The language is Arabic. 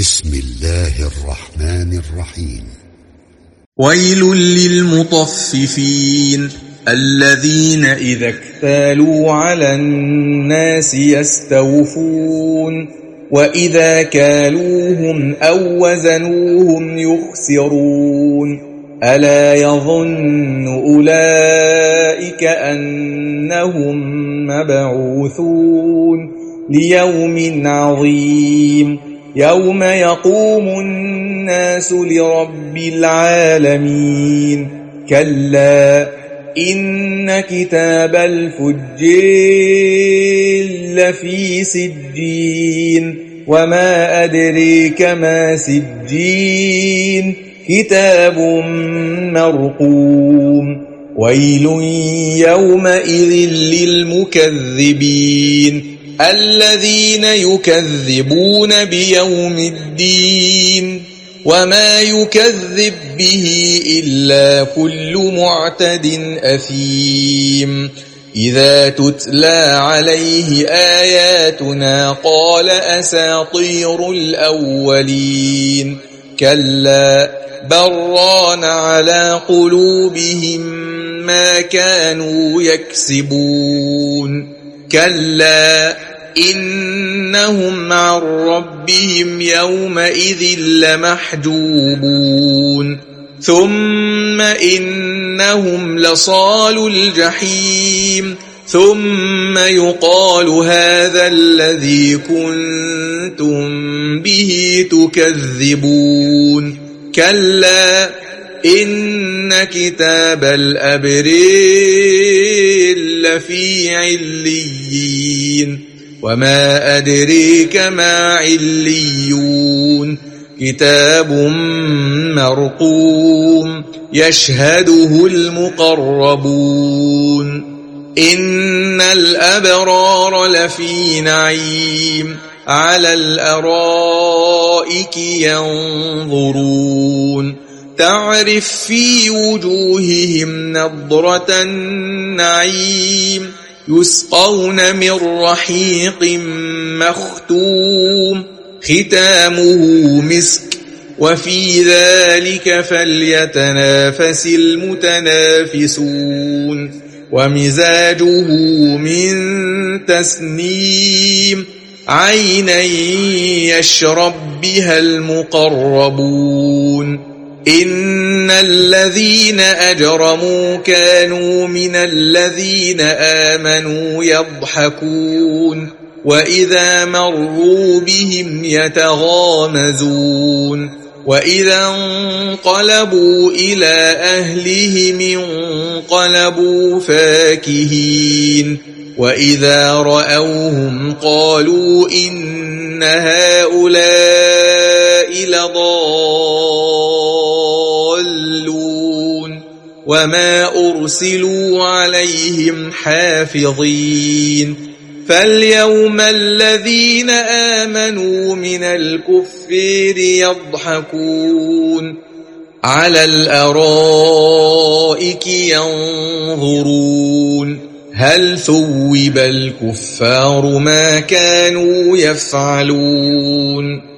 بسم الله الرحمن الرحيم. ويل للمطففين الذين إذا اكتالوا على الناس يستوفون وإذا كالوهم أو وزنوهم يخسرون ألا يظن أولئك أنهم مبعوثون ليوم عظيم يوم يقوم الناس لرب العالمين كلا إن كتاب الفجار لفي سجين وما أدريك ما سجين كتاب مرقوم ويل يومئذ للمكذبين الذين يكذبون بيوم الدين وما يكذب به إلا كل معتد أثيم إذا تتلى عليه آياتنا قال أساطير الأولين كلا بران على قلوبهم ما كانوا يكسبون كلا إنهم عن ربهم يومئذ لمحجوبون ثم إنهم لصالو الجحيم ثم يقال هذا الذي كنتم به تكذبون كلا إن كتاب الأبرار لفي عليين وما أدريك ما عليون كتاب مرقوم يشهده المقربون إن الأبرار لفي نعيم على الأرائك ينظرون تعرف في وجوههم نضرة النعيم يسقون من رحيق مختوم ختامه مسك وفي ذلك فليتنافس المتنافسون ومزاجه من تسنيم عينا يشرب بها المقربون إن الذين أجرموا كانوا من الذين آمنوا يضحكون وإذا مروا بهم يتغامزون وإذا انقلبوا إلى أهلهم انقلبوا فاكهين وإذا رأوهم قالوا إن هؤلاء لضالون وما أرسلوا عليهم حافظين فاليوم الذين آمنوا من الكفار يضحكون على الأرائك ينظرون هل ثوب الكفار ما كانوا يفعلون